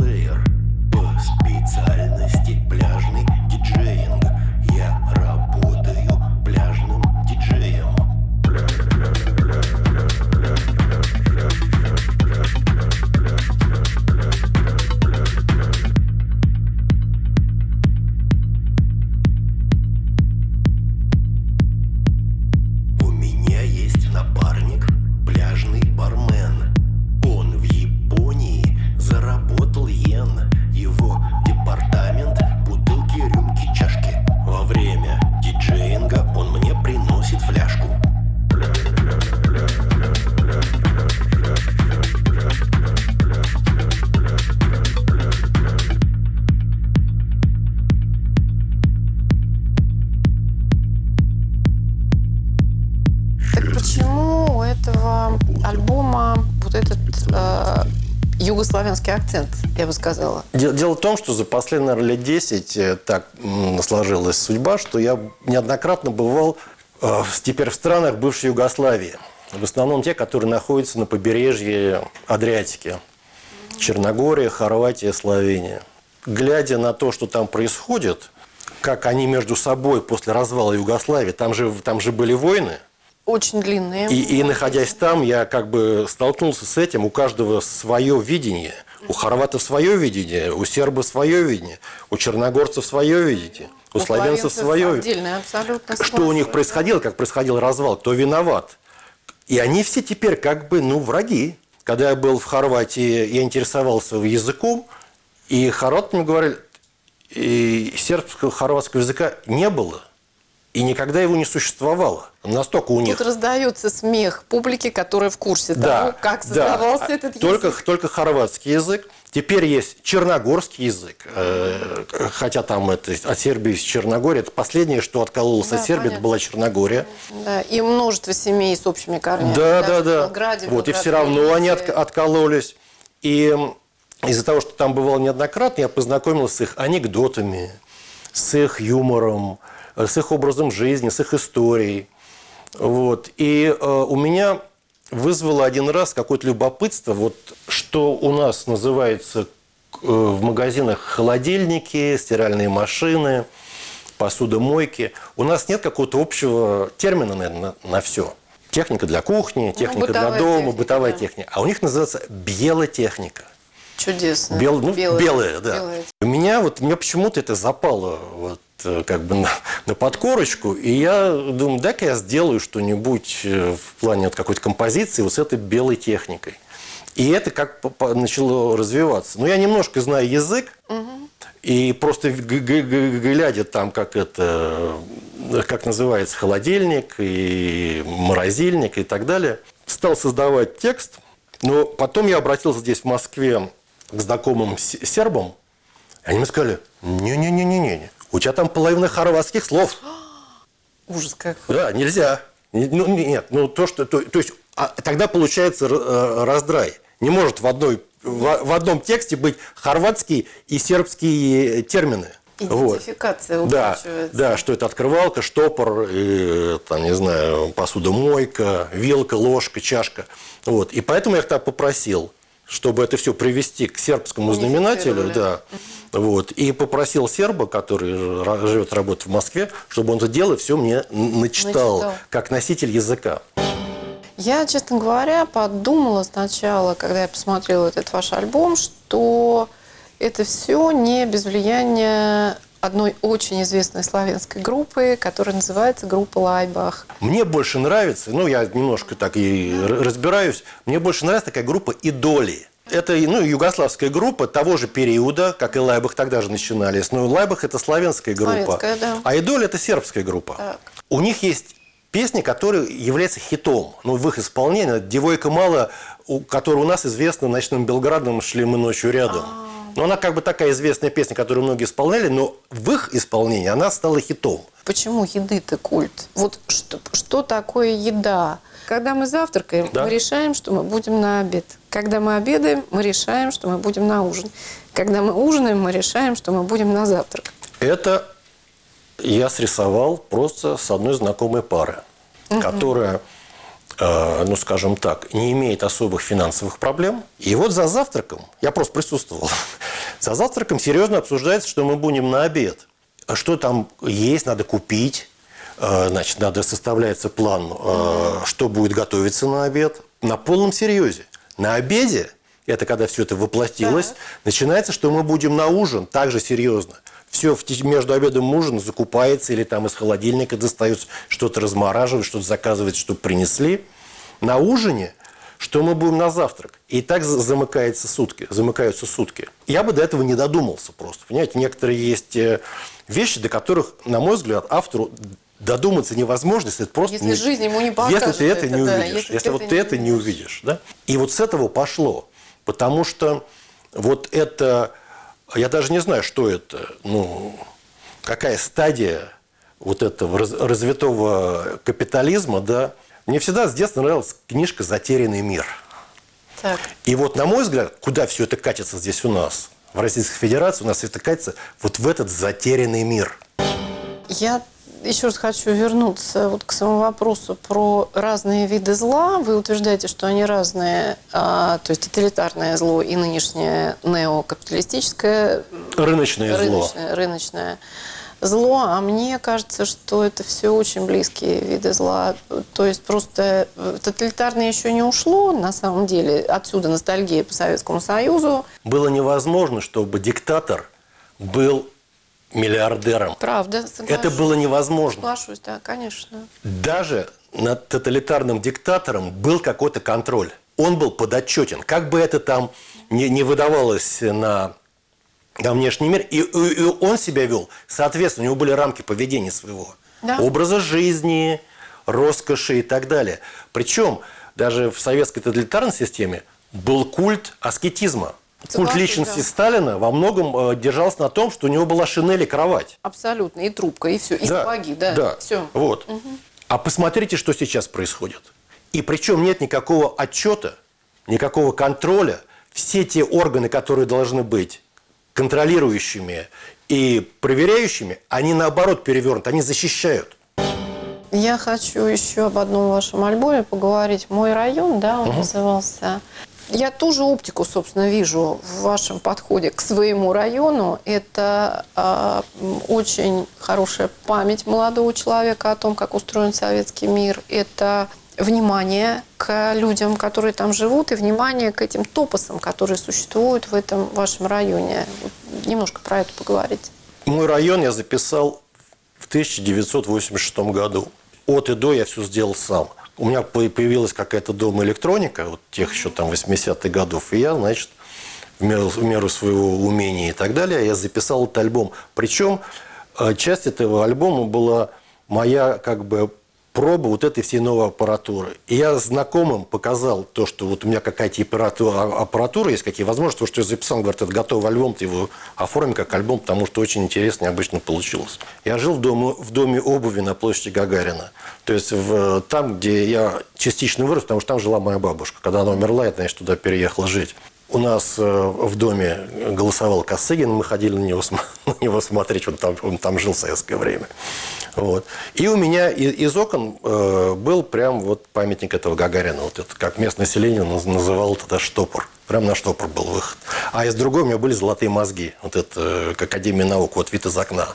югославянский акцент, я бы сказала. Дело в том, что за последние, наверное, лет 10 так сложилась судьба, что я неоднократно бывал теперь в странах бывшей Югославии. В основном те, которые находятся на побережье Адриатики. Черногория, Хорватия, Словения. Глядя на то, что там происходит, как они между собой после развала Югославии, там же были войны. Очень длинные. И находясь там, я как бы столкнулся с этим. У каждого свое видение. У хорватов свое видение, у сербов свое видение, у черногорцев свое видение, у славянцев свое. Отдельное, абсолютно. Что у них происходило, как происходил развал, кто виноват. И они все теперь как бы, враги. Когда я был в Хорватии, я интересовался языком, и хорваты мне говорили, и сербского, хорватского языка не было. И никогда его не существовало. Настолько у них... Тут раздается смех публики, которая в курсе того, как создавался этот язык. Только хорватский язык. Теперь есть черногорский язык. Хотя там это от Сербии с Черногории. Это последнее, что откололось от Сербии, это была Черногория. Да, и множество семей с общими корнями. Да. Вот, и все равно они откололись. И из-за того, что там бывал неоднократно, я познакомился с их анекдотами, с их юмором, с их образом жизни, с их историей. Вот. И у меня вызвало один раз какое-то любопытство, вот, что у нас называется в магазинах холодильники, стиральные машины, посудомойки. У нас нет какого-то общего термина, наверное, на все. Техника для кухни, техника для дома, бытовая техника. А у них называется белотехника. Чудесно. Белая, да. Белая. Мне почему-то это запало как бы на подкорочку, и я думаю, дай-ка я сделаю что-нибудь в плане какой-то композиции с этой белой техникой. И это как начало развиваться. Но я немножко знаю язык, и просто глядя там, как называется холодильник, и морозильник, и так далее, стал создавать текст. Но потом я обратился здесь, в Москве, к знакомым сербам, они мне сказали, не-не-не-не-не, у тебя там половина хорватских слов. Ужас какой. Да, нельзя. Тогда получается раздрай. Не может в одном тексте быть хорватские и сербские термины. Идентификация укладывается. Да, что это открывалка, штопор, посудомойка, вилка, ложка, чашка. Вот. И поэтому я их так попросил, чтобы это все привести к сербскому знаменателю. Да. Вот. И попросил серба, который живет, работает в Москве, чтобы он это дело все мне начитал, как носитель языка. Я, честно говоря, подумала сначала, когда я посмотрела этот ваш альбом, что это все не без влияния одной очень известной славянской группы, которая называется группа Лайбах. Мне больше нравится, я немножко так и разбираюсь, мне больше нравится такая группа «Идоли». Это югославская группа того же периода, как и Лайбах тогда же начинались. Но Лайбах – это славянская группа, да. А «Идоли» – это сербская группа. Так. У них есть песня, которая является хитом. В их исполнении «Девойка мало», которая у нас известна «Ночным Белградом шли мы ночью рядом». Но она как бы такая известная песня, которую многие исполняли, но в их исполнении она стала хитом. Почему еды-то культ? Вот что такое еда? Когда мы завтракаем, мы решаем, что мы будем на обед. Когда мы обедаем, мы решаем, что мы будем на ужин. Когда мы ужинаем, мы решаем, что мы будем на завтрак. Это я срисовал просто с одной знакомой пары, которая, скажем так, не имеет особых финансовых проблем. И вот за завтраком, я просто присутствовал, за завтраком серьезно обсуждается, что мы будем на обед. Что там есть, надо купить. Значит, составляется план, что будет готовиться на обед. На полном серьезе. На обеде, это когда все это воплотилось, начинается, что мы будем на ужин, также серьезно. Все между обедом и ужином закупается, или там из холодильника достается, что-то размораживать, что-то заказывать, чтобы принесли. На ужине, что мы будем на завтрак. И так замыкаются сутки. Я бы до этого не додумался просто. Понимаете, некоторые есть вещи, до которых, на мой взгляд, автору додуматься невозможно, если это просто если жизнь ему не покажет. Если ты это не увидишь. Если вот ты это не увидишь. Да? И вот с этого пошло. Потому что вот это... Я даже не знаю, что это. Какая стадия вот этого развитого капитализма, да. Мне всегда с детства нравилась книжка «Затерянный мир». Так. И вот, на мой взгляд, куда все это катится здесь у нас, в Российской Федерации, у нас все это катится вот в этот затерянный мир. Я еще раз хочу вернуться вот к своему вопросу про разные виды зла. Вы утверждаете, что они разные, то есть тоталитарное зло и нынешнее неокапиталистическое Рыночное зло. Рыночное зло, а мне кажется, что это все очень близкие виды зла. То есть просто тоталитарное еще не ушло, на самом деле. Отсюда ностальгия по Советскому Союзу. Было невозможно, чтобы диктатор был миллиардером. Правда, соглашусь. Это было невозможно. Соглашусь, да, конечно. Даже над тоталитарным диктатором был какой-то контроль. Он был подотчетен. Как бы это там не выдавалось на внешний мир. И он себя вел. Соответственно, у него были рамки поведения своего. Да. Образа жизни, роскоши и так далее. Причем даже в советской тоталитарной системе был культ аскетизма. Культ личности Сталина во многом держался на том, что у него была шинель и кровать. Абсолютно. И трубка, и все. И сапоги, да. Все. Вот. Угу. А посмотрите, что сейчас происходит. И причем нет никакого отчета, никакого контроля. Все те органы, которые должны быть контролирующими и проверяющими, они наоборот перевернуты, они защищают. Я хочу еще об одном вашем альбоме поговорить. «Мой район», да, он назывался. Я ту же оптику, собственно, вижу в вашем подходе к своему району. Это очень хорошая память молодого человека о том, как устроен советский мир. Это внимание к людям, которые там живут, и внимание к этим топосам, которые существуют в этом вашем районе. Вот немножко про это поговорить. «Мой район» я записал в 1986 году. От и до я все сделал сам. У меня появилась какая-то дома электроника, вот тех еще там 80-х годов, и я, значит, в меру своего умения и так далее, я записал этот альбом. Причем часть этого альбома была моя, как бы, проба вот этой всей новой аппаратуры. И я знакомым показал то, что вот у меня какая-то аппаратура есть, какие возможности, то, что я записал, говорят, это готовый альбом, ты его оформи как альбом, потому что очень интересно, необычно получилось. Я жил в доме обуви на площади Гагарина. То есть там, где я частично вырос, потому что там жила моя бабушка. Когда она умерла, я, значит, туда переехал жить. У нас в доме голосовал Косыгин, мы ходили на него смотреть, он там жил в советское время. Вот. И у меня из окон был прям вот памятник этого Гагарина. Вот это, как местное население называло тогда штопор. Прям на штопор был выход. А из другой у меня были золотые мозги. Вот это к Академии наук, вот вид из окна.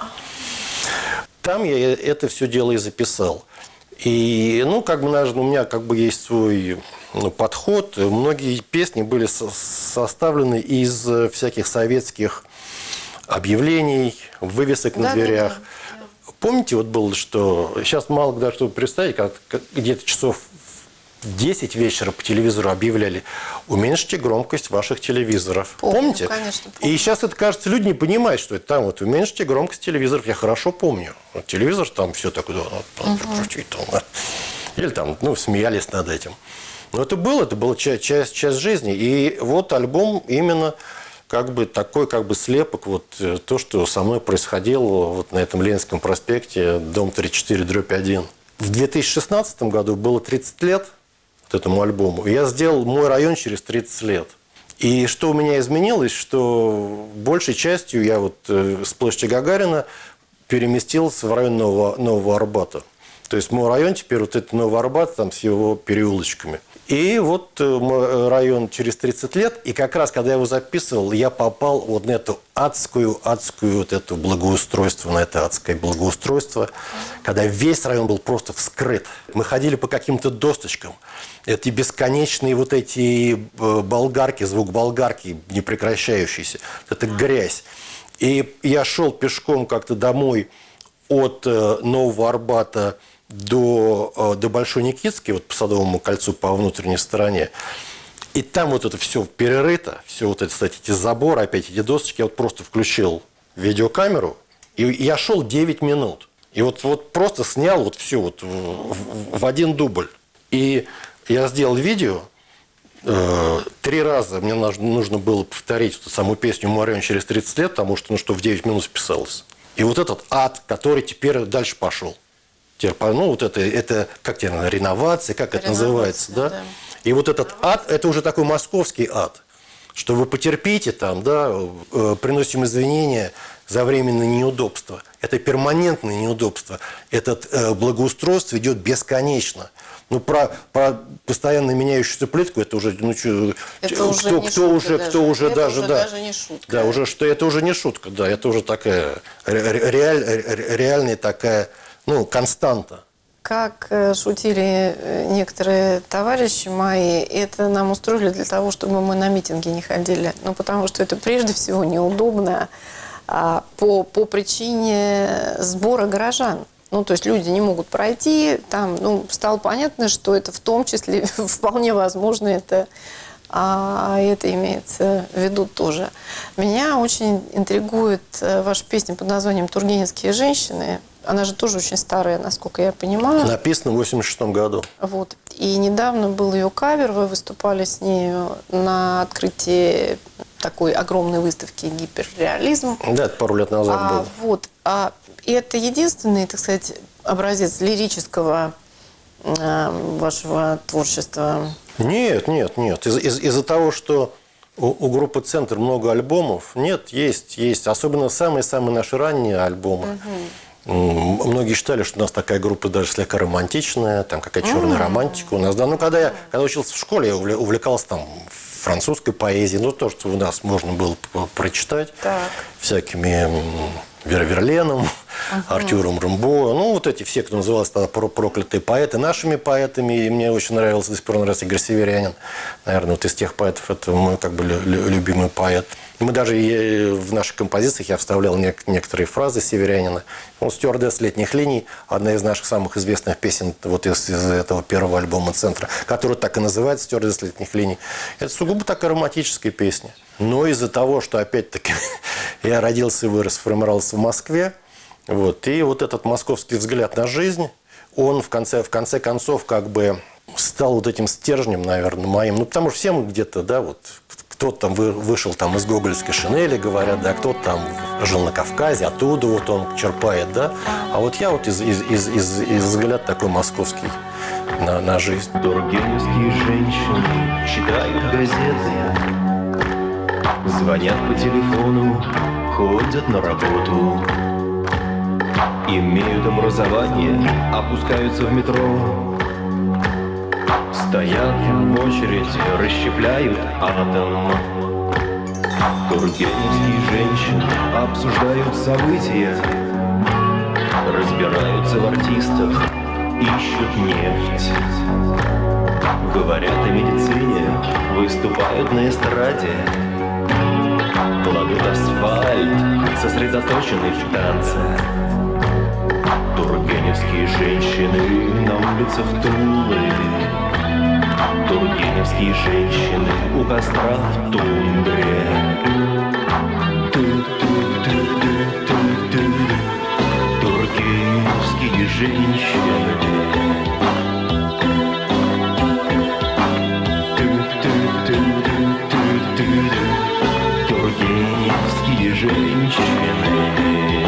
Там я это все дело и записал. И, ну, как бы, наверное, у меня как бы есть свой подход. Многие песни были составлены из всяких советских объявлений, вывесок на дверях. Да. Помните, вот было, что сейчас мало когда что представить, как где-то часов 10 вечера по телевизору объявляли: уменьшите громкость ваших телевизоров. Помните? Конечно, помню. И сейчас это, кажется, люди не понимают, что это там вот уменьшите громкость телевизоров. Я хорошо помню. Вот телевизор там все такое. Или там, смеялись над этим. Но это было часть жизни. И вот альбом именно как бы такой как бы слепок, вот то, что со мной происходило вот на этом Ленинском проспекте, дом 34/1. В 2016 году было 30 лет этому альбому. И я сделал «Мой район» через 30 лет. И что у меня изменилось, что большей частью я вот с площади Гагарина переместился в район Нового Арбата. То есть мой район теперь вот это Новый Арбат там с его переулочками. И вот мой район через 30 лет, и как раз, когда я его записывал, я попал вот на эту адскую вот это благоустройство, на это адское благоустройство, когда весь район был просто вскрыт. Мы ходили по каким-то досточкам. Эти бесконечные вот эти болгарки, звук болгарки непрекращающийся. Это грязь. И я шел пешком как-то домой от Нового Арбата до Большой Никитской, вот по Садовому кольцу по внутренней стороне. И там вот это все перерыто, все вот это, кстати, эти заборы, опять эти досочки. Я вот просто включил видеокамеру, и я шел 9 минут. И вот просто снял вот все вот в один дубль. И я сделал видео. 3 раза мне нужно было повторить эту самую песню «Мой район» через 30 лет, потому что, в 9 минут вписалось. И вот этот ад, который теперь дальше пошел. Вот это как реновация, как это называется, да? И вот этот ад, это уже такой московский ад, что вы потерпите там, да, приносим извинения за временное неудобство. Это перманентное неудобство. Это благоустройство идет бесконечно. Ну, про постоянно меняющуюся плитку, это уже, ну, кто уже даже не шутка. Да, уже, что это уже не шутка, да, это уже такая реальная такая, ну, константа. Как шутили некоторые товарищи мои, это нам устроили для того, чтобы мы на митинги не ходили. Ну, потому что это прежде всего неудобно по причине сбора горожан. Ну, то есть люди не могут пройти, там, ну, стало понятно, что это в том числе, вполне возможно, это имеется в виду тоже. Меня очень интригует ваша песня под названием «Тургеневские женщины». Она же тоже очень старая, насколько я понимаю. Написано в 1986 году. Вот. И недавно был ее кавер, вы выступали с нею на открытии такой огромной выставки «Гиперреализм». Да, это пару лет назад было. Вот. И это единственный, так сказать, образец лирического вашего творчества? Нет. Из-за того, что у группы «Центр» много альбомов, нет, есть. Особенно самые-самые наши ранние альбомы. Многие считали, что у нас такая группа даже слегка романтичная, там какая черная романтика у нас. Да, ну, когда учился в школе, я увлекался там французской поэзией, ну, то, что у нас можно было прочитать, всякими Верленом, Артюром Римбо, ну, вот эти все, кто назывался тогда проклятые поэты, нашими поэтами, и мне очень нравился, до сих пор нравится Игорь Северянин, наверное, вот из тех поэтов, это мой, как бы, любимый поэт. И мы даже в наших композициях, я вставлял некоторые фразы Северянина. Он «Стюардесс летних линий», одна из наших самых известных песен вот из этого первого альбома «Центра», который так и называется «Стюардесс летних линий». Это сугубо такая романтическая песня. Но из-за того, что, опять-таки, я родился и вырос, сформировался в Москве, вот, и вот этот московский взгляд на жизнь, он в конце концов как бы стал вот этим стержнем, наверное, моим. Ну, потому что все мы где-то, да, вот, кто-то там вышел там из гоголевской шинели, говорят, да, кто-то там жил на Кавказе, оттуда вот он черпает, да. А вот я вот из взгляд такой московский на жизнь. Тургеневские женщины читают газеты, звонят по телефону, ходят на работу, имеют образование, опускаются в метро, стоят в очередь, расщепляют атом. Тургеневские женщины обсуждают события, разбираются в артистах, ищут нефть. Говорят о медицине, выступают на эстраде, кладут асфальт, сосредоточенный в танце. Тургеневские женщины на улицах Тулы, тургеневские женщины у костра в тундре. Тургеневские женщины. Тургеневские женщины.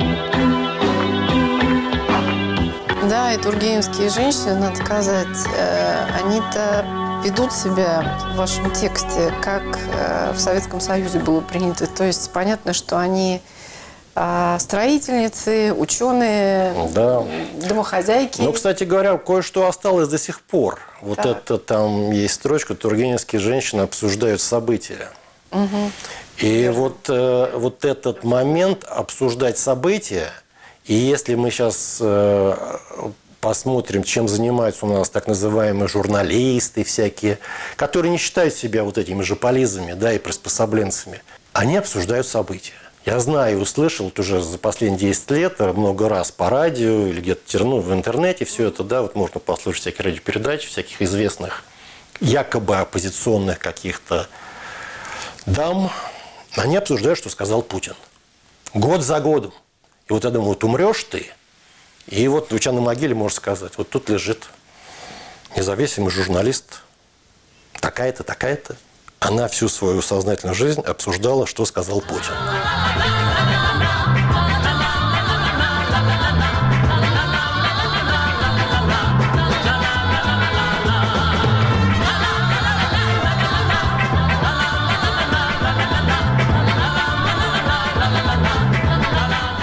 Да, и тургеневские женщины, надо сказать, они-то ведут себя в вашем тексте, как в Советском Союзе было принято. То есть понятно, что они строительницы, ученые, да, домохозяйки. Ну, кстати говоря, кое-что осталось до сих пор. Вот это там есть строчка: тургеневские женщины обсуждают события. Угу. И вот этот момент обсуждать события, и если мы сейчас посмотрим, чем занимаются у нас так называемые журналисты всякие, которые не считают себя вот этими жополизами, да, и приспособленцами, они обсуждают события. Я знаю и услышал вот уже за последние 10 лет много раз по радио или где-то в интернете все это, да, вот можно послушать всякие радиопередачи, всяких известных, якобы оппозиционных каких-то дам. Они обсуждают, что сказал Путин. Год за годом. И вот я думаю, вот умрешь ты, и вот у тебя на могиле можешь сказать, вот тут лежит независимый журналист, такая-то, такая-то. Она всю свою сознательную жизнь обсуждала, что сказал Путин.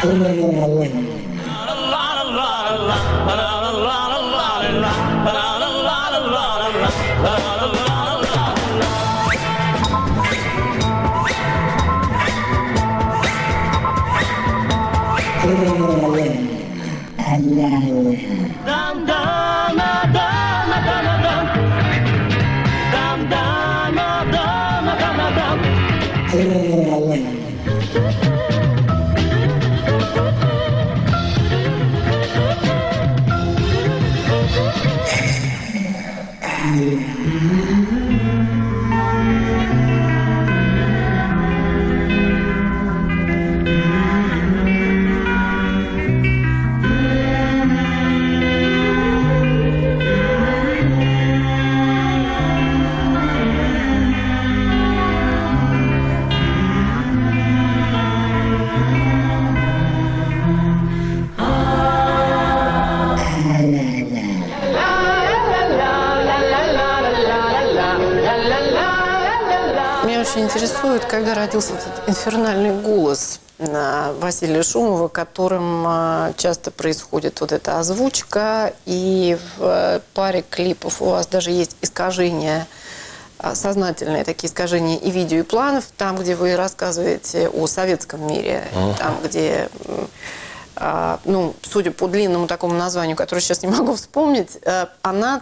Интересует, когда родился этот инфернальный голос Василия Шумова, которым часто происходит вот эта озвучка, и в паре клипов у вас даже есть искажения, сознательные такие искажения и видео, и планов, там, где вы рассказываете о советском мире, там, где, ну, судя по длинному такому названию, которое сейчас не могу вспомнить, она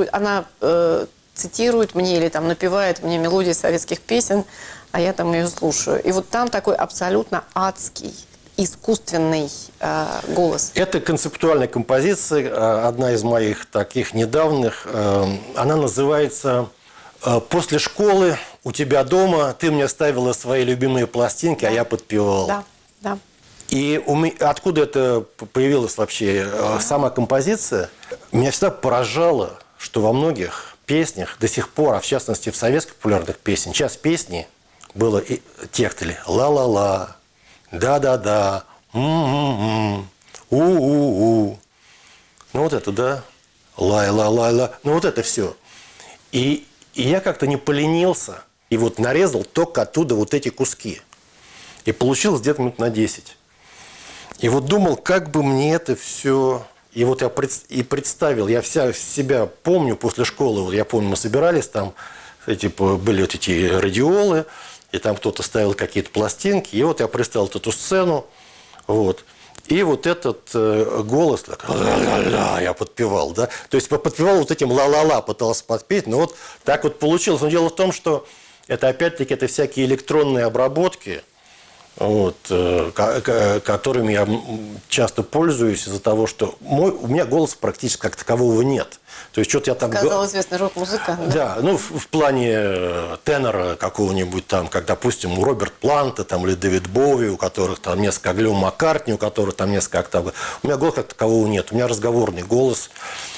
цитирует мне или там напевает мне мелодии советских песен, а я там ее слушаю. И вот там такой абсолютно адский, искусственный голос. Это концептуальная композиция, одна из моих таких недавних. Она называется «После школы у тебя дома ты мне ставила свои любимые пластинки, а я подпевал». Да, да. И откуда это появилась вообще сама композиция? Меня всегда поражало, что во многих песнях до сих пор, а в частности в советских популярных песнях, часть песни было и текст или ла-ла-ла, да-да-да, у-у-у. Ну вот это, да, лай-ла-лай-ла, ну вот это все. И я как-то не поленился и вот нарезал только оттуда вот эти куски. И получилось где-то минут на 10. И вот думал, как бы мне это все... И вот я представил, я себя помню после школы, вот я помню, мы собирались, там были вот эти радиолы, и там кто-то ставил какие-то пластинки, и вот я представил эту сцену, вот. И вот этот голос, ла-ла-ла, я подпевал, да, то есть подпевал вот этим ла-ла-ла, пытался подпеть, но вот так вот получилось. Но дело в том, что это опять-таки это всякие электронные обработки, вот, которыми я часто пользуюсь из-за того, что у меня голоса практически как такового нет. То есть что-то я там... Сказал известный рок-музыкант. Да, ну в плане тенора какого-нибудь там, как, допустим, у Роберт Планта там, или Дэвид Боуи, у которых там несколько, Глю Маккартни, у которых там несколько октав. У меня голоса как такового нет. У меня разговорный голос.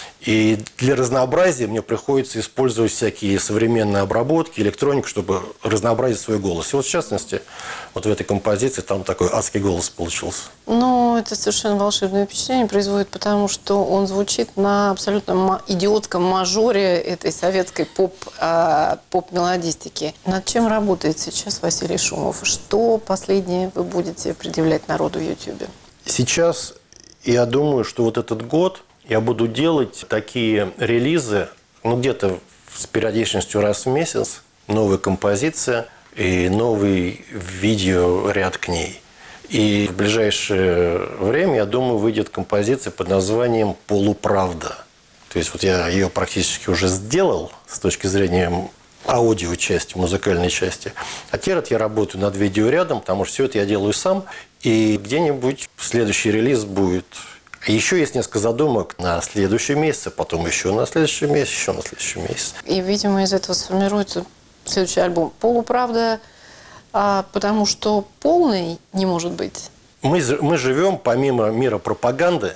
И для разнообразия мне приходится использовать всякие современные обработки, электронику, чтобы разнообразить свой голос. И вот в частности, вот в этой композиции там такой адский голос получился. Ну, это совершенно волшебное впечатление производит, потому что он звучит на абсолютно идиотском мажоре этой советской поп-мелодистики. Над чем работает сейчас Василий Шумов? Что последнее вы будете предъявлять народу в YouTube? Сейчас я думаю, что вот этот год я буду делать такие релизы, ну, где-то с периодичностью раз в месяц, новая композиция и новый видеоряд к ней. И в ближайшее время, я думаю, выйдет композиция под названием «Полуправда». То есть вот я ее практически уже сделал с точки зрения аудиочасти, музыкальной части. А теперь я работаю над видеорядом, потому что все это я делаю сам. И где-нибудь следующий релиз будет... Еще есть несколько задумок на следующий месяц, а потом еще на следующий месяц, еще на следующий месяц. И, видимо, из этого сформируется следующий альбом «Полуправда», потому что полный не может быть. Мы живем, помимо мира пропаганды,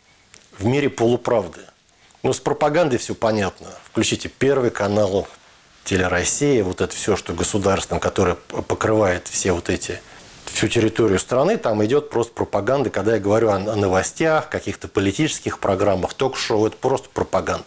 в мире полуправды. Ну, с пропагандой все понятно. Включите Первый канал, Телероссия, вот это все, что государственное, которое покрывает все вот эти... всю территорию страны, там идет просто пропаганда. Когда я говорю о новостях, каких-то политических программах, ток-шоу, это просто пропаганда.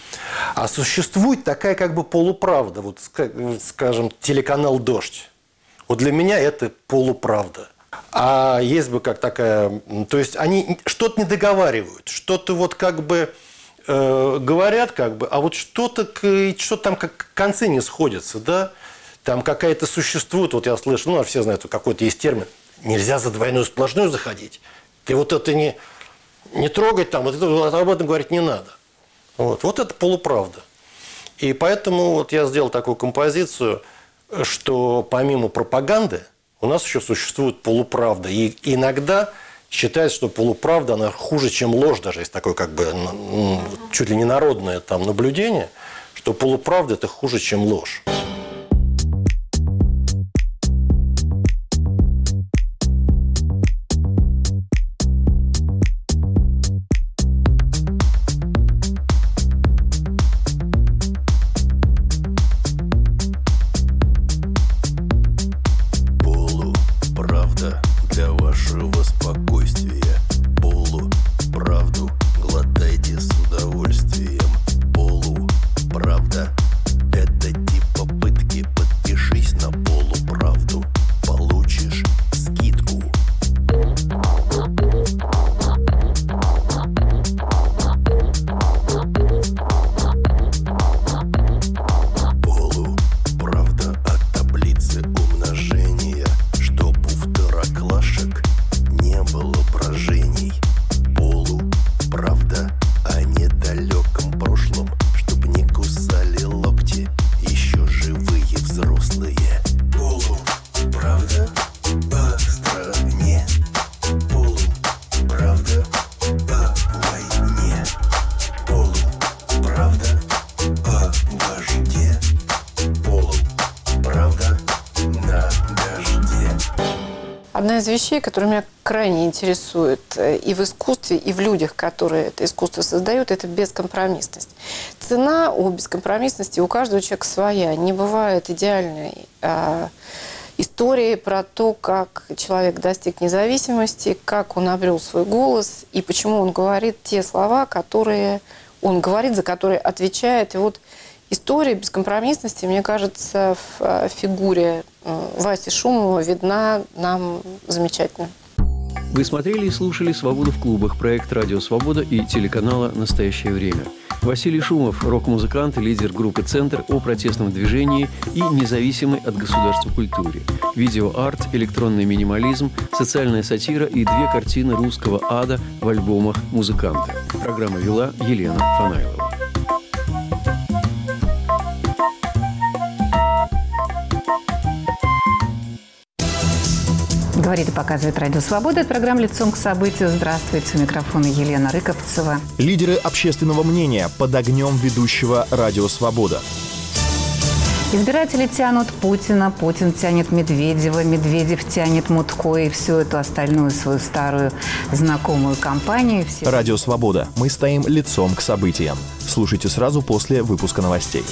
А существует такая как бы полуправда, вот, скажем, телеканал «Дождь». Вот для меня это полуправда. А есть бы как такая... То есть они что-то не договаривают, что-то вот как бы говорят, как бы, а вот что-то там как к концу не сходится, да? Там какая-то существует, вот я слышу, ну, все знают, какой-то есть термин, нельзя за двойную сплошную заходить. Ты вот это не трогать там, вот это, об этом говорить не надо. Вот это полуправда. И поэтому вот я сделал такую композицию, что помимо пропаганды у нас еще существует полуправда. И иногда считается, что полуправда, она хуже, чем ложь, даже есть такое как бы чуть ли не народное там наблюдение, что полуправда – это хуже, чем ложь. Одна из вещей, которая меня крайне интересует и в искусстве, и в людях, которые это искусство создают, это бескомпромиссность. Цена у бескомпромиссности у каждого человека своя. Не бывает идеальной истории про то, как человек достиг независимости, как он обрел свой голос и почему он говорит те слова, которые он говорит, за которые отвечает. И вот история бескомпромиссности, мне кажется, в фигуре Васи Шумова видна нам замечательно. Вы смотрели и слушали «Свободу в клубах», проект «Радио Свобода» и телеканала «Настоящее время». Василий Шумов, рок-музыкант и лидер группы «Центр» о протестном движении и независимой от государства культуре. Видеоарт, электронный минимализм, социальная сатира и 2 картины русского ада в альбомах музыканта. Программу вела Елена Фанайлова. Говорит и показывает Радио Свобода. Это программа «Лицом к событию». Здравствуйте. У микрофона Елена Рыковцева. Лидеры общественного мнения под огнем ведущего Радио Свобода. Избиратели тянут Путина, Путин тянет Медведева, Медведев тянет Мутко и всю эту остальную свою старую знакомую компанию. Радио Свобода. Мы стоим лицом к событиям. Слушайте сразу после выпуска новостей.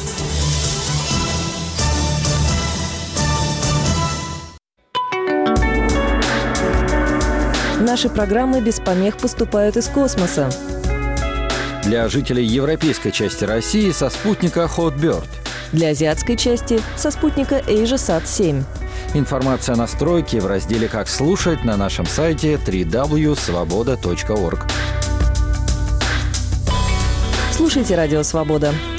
Наши программы без помех поступают из космоса. Для жителей европейской части России со спутника Hotbird. Для азиатской части со спутника AsiaSat-7. Информация о настройке в разделе «Как слушать» на нашем сайте www.svoboda.org. Слушайте Радио Свобода.